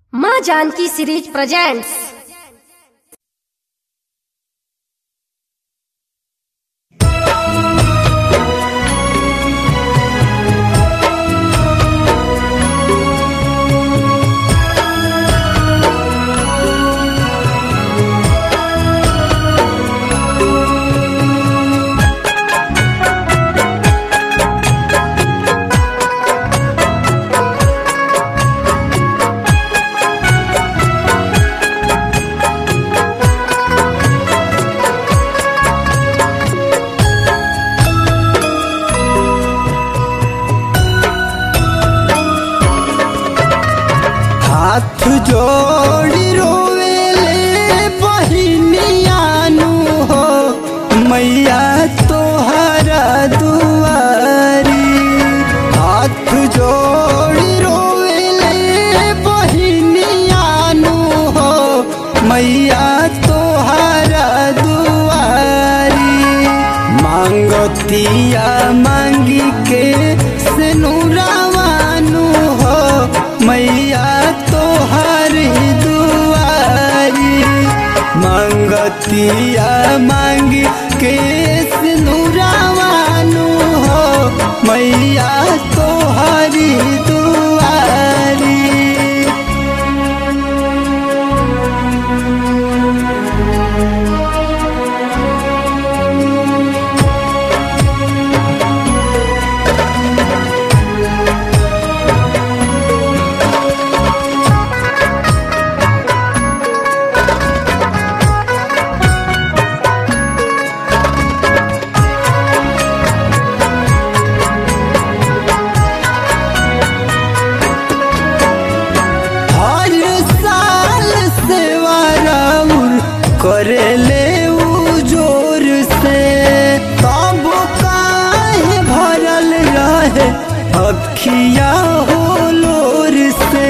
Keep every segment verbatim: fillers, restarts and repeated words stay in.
माँ Janaki series presents. हाथ जोड़ी रोवेले बहिनियानु हो मैया तोहरा दुआरी। हाथ जोड़ी रोवेले बहिनियानु हो मैया तोहरा दुआरी। मांगतिया मांगी के सेनुरावानु हो मैया तोहरी दुआरी। मांगतिया मांगी के सिनुरावानु हो मैया तोहरी दुआरी। करेले उ जोर से तब काहे भरल रहे अखिया हो लोर से।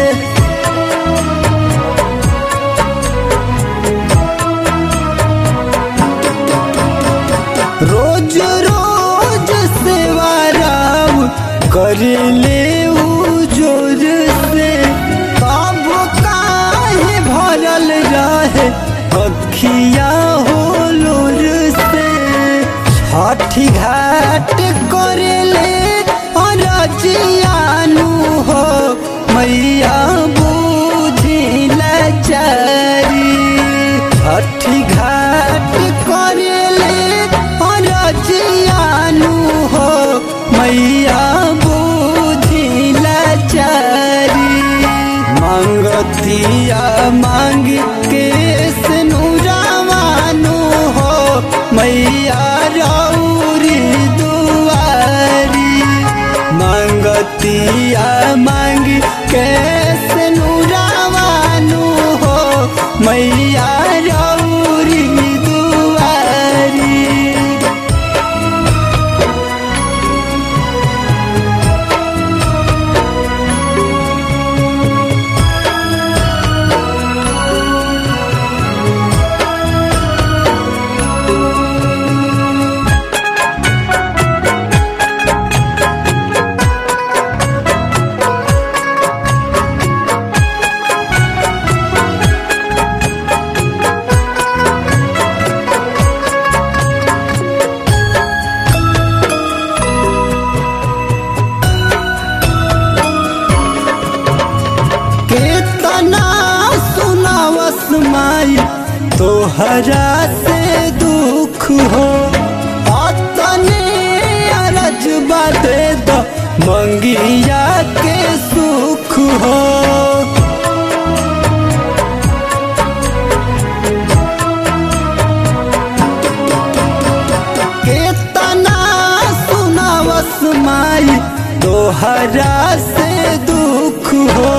रोज रोज सेवाराव करेले उ जोर से तब काहे भरल रहे अखिया हो लोर से। छठी घाट करेले अरजियानु हो मैया बुझी लाचारी। छठी घाट करेले अरजियानु हो मैया बुझी लाचारी। मांगतिया मांग के सिनुरावानु हो मैया रौरी दुआरी। मांगतिया मांग के सिनुरावानु हो मैया रौरी दुआरी। माई तोहरा से दुख हो अतने अरज बाते द मंगिया के सुख हो। केतना सुनावस माई तोहरा से दुख हो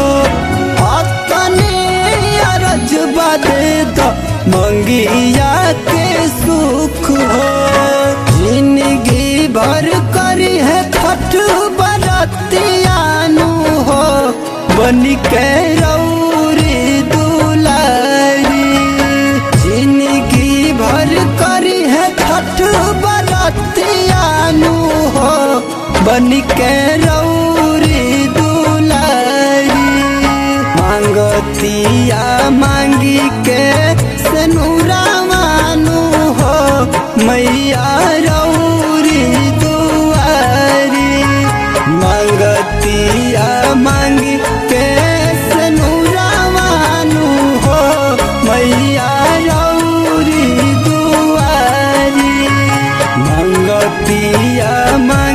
अरज बाते द मंगिया के सुख हो। जिंदगी भर करी है खट बरतियानु हो बन के रौरी दुलारी। जिंदगी भर करी है खट बरतियानु हो बन के रौरी दुलारी। मंगतिया मांगी के सनुरा मानू हो मैया रौरी दुआरी। मंगतिया मांगी के सनुरा मानू हो मैया रौरी दुआरी। मंगतिया